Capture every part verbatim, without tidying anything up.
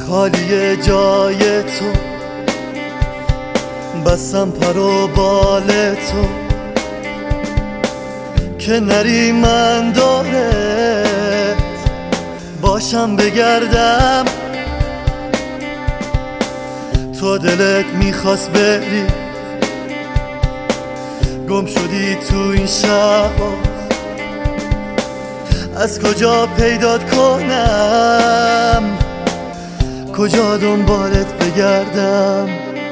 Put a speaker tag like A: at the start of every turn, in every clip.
A: خالی جای تو، بستم پر و بال تو که نری من دارت باشم بگردم. تو دلت میخواست بری، گم شدی تو این شهر، از کجا پیدات کنم، کجا دنبالت بگردم.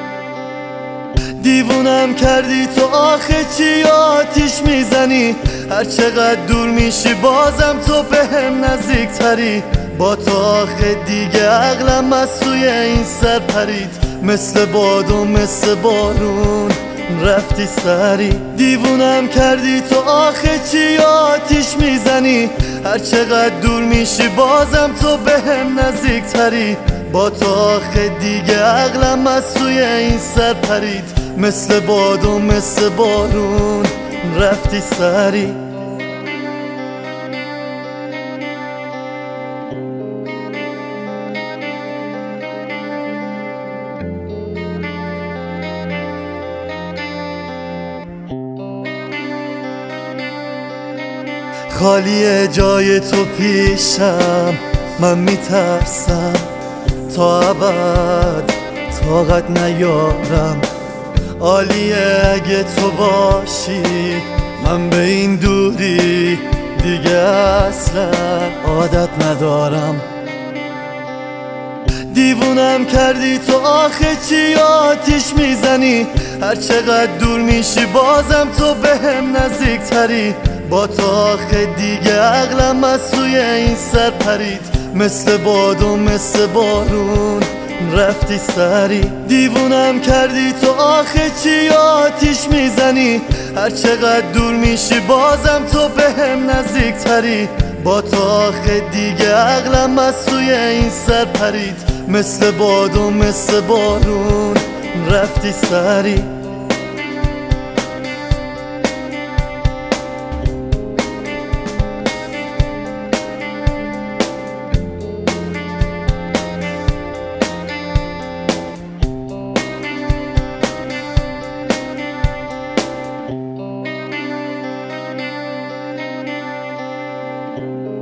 A: دیوونم کردی تو آخه چی آتیش میزنی، هر چقدر دور میشی بازم تو به هم نزدیک تری. با تو آخه دیگه عقلم از سوی این سر پرید، مثل باد و مثل بارون رفتی سری. دیوونم کردی تو آخه چی آتیش میزنی، هر چقدر دور میشی بازم تو به هم نزدیک تری. با تو آخه دیگه عقلم از سوی این سر پرید، مثل باد و مثل بارون رفتی سری. خالی جای تو پیشم، من میترسم تا ابد طاقت نیارم. عالیه اگه تو باشی، من به این دوری دیگه اصلا عادت ندارم. دیوونم کردی تو آخه چی آتیش میزنی، هر چقدر دور میشی بازم تو به هم نزدیک تری. با تو آخه دیگه عقلم از سوی این سر پرید، مثل باد و مثل بارون رفتی سری. دیوونم کردی تو آخه چی آتیش میزنی، هر چقدر دور میشی بازم تو به هم نزدیک تری. با تو آخه دیگه عقلم از سوی این سر پرید، مثل باد و مثل بارون رفتی سری.
B: Thank you.